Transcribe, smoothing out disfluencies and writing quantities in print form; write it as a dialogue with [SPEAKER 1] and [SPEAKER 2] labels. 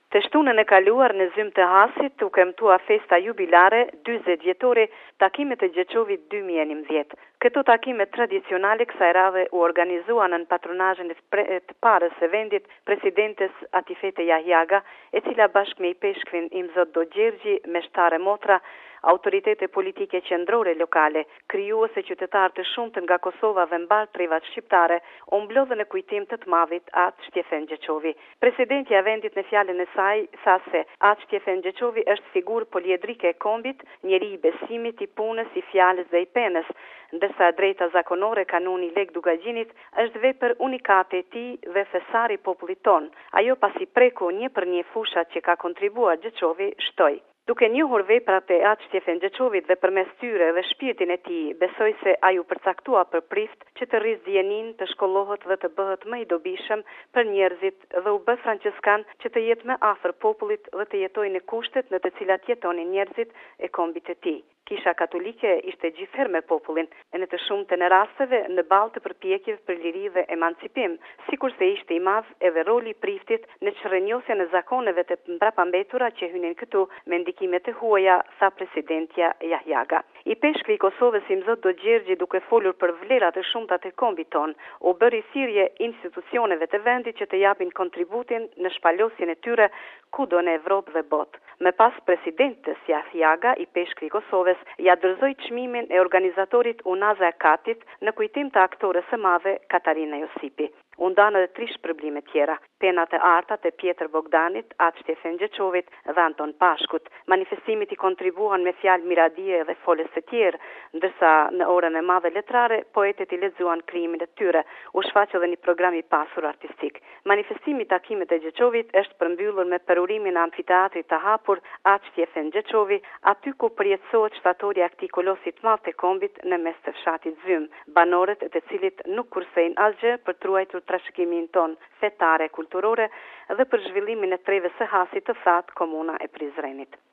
[SPEAKER 1] Të shtunën e kaluar në zymë të Hasit u kemtua festa jubilare 40 vjetore takimet e Gjeçovit 2011. Këto takime tradicionale kësaj radhe u organizuan në patronazhin të parës së vendit, presidentes Atifete Jahjaga, e cila bashkë me i peshkvin Imzot Dogjergji, meshtare motra, autoritete politike qendrore lokale, krijuese qytetarë të shumtë nga Kosova dhe mbar trevat shqiptare, u mblodhën në kujtim të madhit atë Shtjefen Gjeçovi. Presidenti i vendit në fjalën e saj tha se atë Shtjefen Gjeçovi është figurë poliedrike e kombit, njeri i besimit, i punës, i fjalës dhe i penës, ndërsa drejta zakonore, kanuni leg Dugagjinit, është vepër unikate e tij dhe thesari i popullit ton. Ajo pasi preku një për një fushat që ka kontribuar Gjeçovi, shtoi. Duke njohur veprat e atë Shtjefen Gjeçovit dhe përmes tyre dhe shpirtin e tij, besoj se ai u përcaktua për prift që të rrisë dijenin, të shkollohet dhe të bëhet më i dobishëm për njerëzit dhe u bë franciskan që të jetë më afër popullit dhe të jetojë në kushtet në të cilat jetonin njerëzit e kombit të tij. Kisha katolike ishte gjithherë me popullin, e në të shumtën e rasteve në ballë të përpjekjeve për liri dhe emancipim, sikurse ishte i madh edhe roli i priftit në çrrënjosjen e zakoneve të mbrapambetura që hynin këtu me ndikimet e huaja, tha presidentja Jahjaga. I peshkvi i Kosovës Imzot Dogjergji, duke folur për vlerat e shumta të kombit ton, u bëri thirrje institucioneve të vendit që të japin kontributin në shpalosjen e tyre kudo në Evropë dhe botë. Me pas presidentës Jahjaga, i peshkvi i Kosovës ja dorëzoi çmimin e organizatorit Unaza Katit në kujtim të aktores së madhe Katarina Josipi. U ndanë edhe 3 shpërblime tjera, penat e arta të Pjetër Bogdanit, atë Shtjefen Gjeçovit dhe Anton Pashkut. Manifestimit i kontribuan me fjalë miradije dhe folës të tjerë, ndërsa në orën e madhe letrare, poetet i lexuan krijimin e tyre, u shfaq edhe një program i pasur artistik. Manifestimi i takimet e Gjeçovit është përmbyllur me perurimin e amfiteatrit të hapur atë Shtjefen Gjeçovi, aty ku përjetësohet shtatorja e këtij kolosi të madh të kombit në mes të fshatit Zym, banorët e të cilit nuk kursejnë asgjë për truajtur trashëgimin ton fetare, kulturore dhe për zhvillimin e treve së Hasit të thatë komuna e Prizrenit.